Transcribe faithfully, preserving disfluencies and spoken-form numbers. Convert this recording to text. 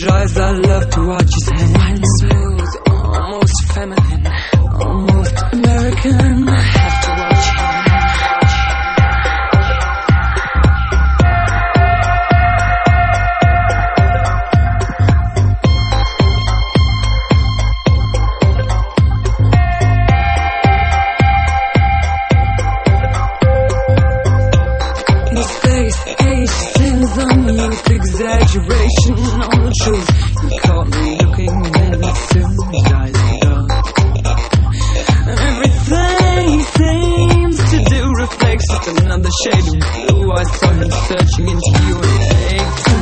drives, I love to watch his hands. Smooth, almost feminine, almost American. I have to watch him. Exaggeration on the truth. You caught me looking and soon his eyes were gone. Everything he seems to do reflects just another shade of blue. I saw him searching into your face.